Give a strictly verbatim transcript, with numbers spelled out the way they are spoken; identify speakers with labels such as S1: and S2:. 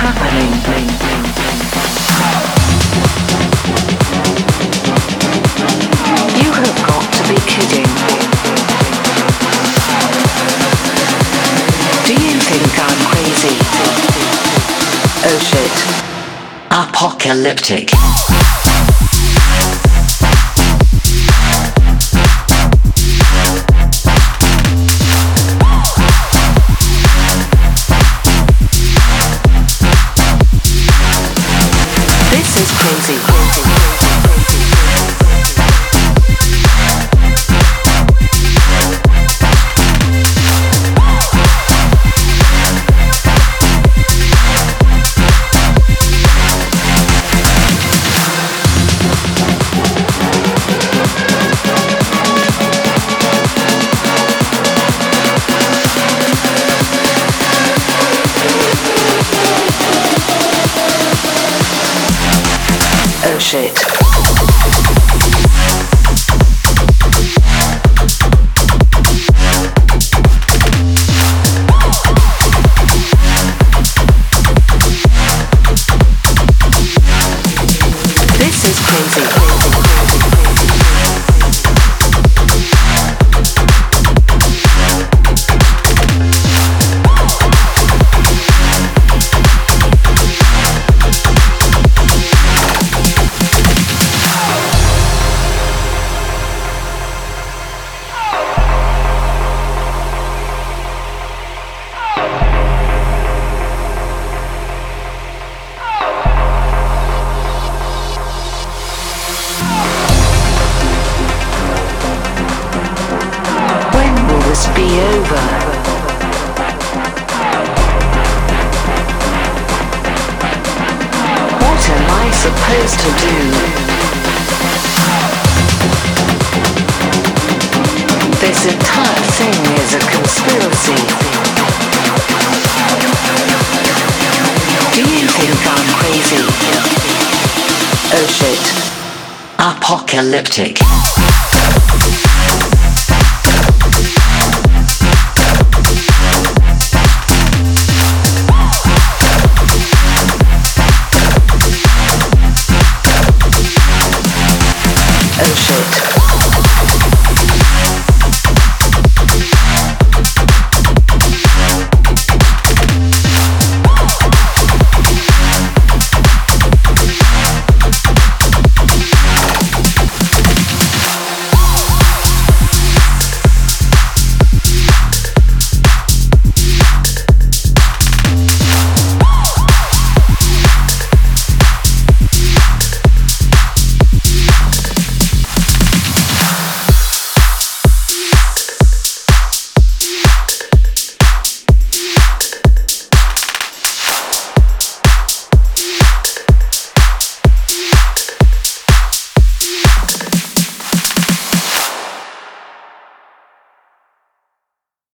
S1: happening? You have got to be kidding. Do you think I'm crazy? Oh shit. Apocalyptic. This is crazy. Oh shit. This is crazy. Be over. What am I supposed to do? This entire thing is a conspiracy. Do you think I'm crazy? Oh shit. Apocalyptic.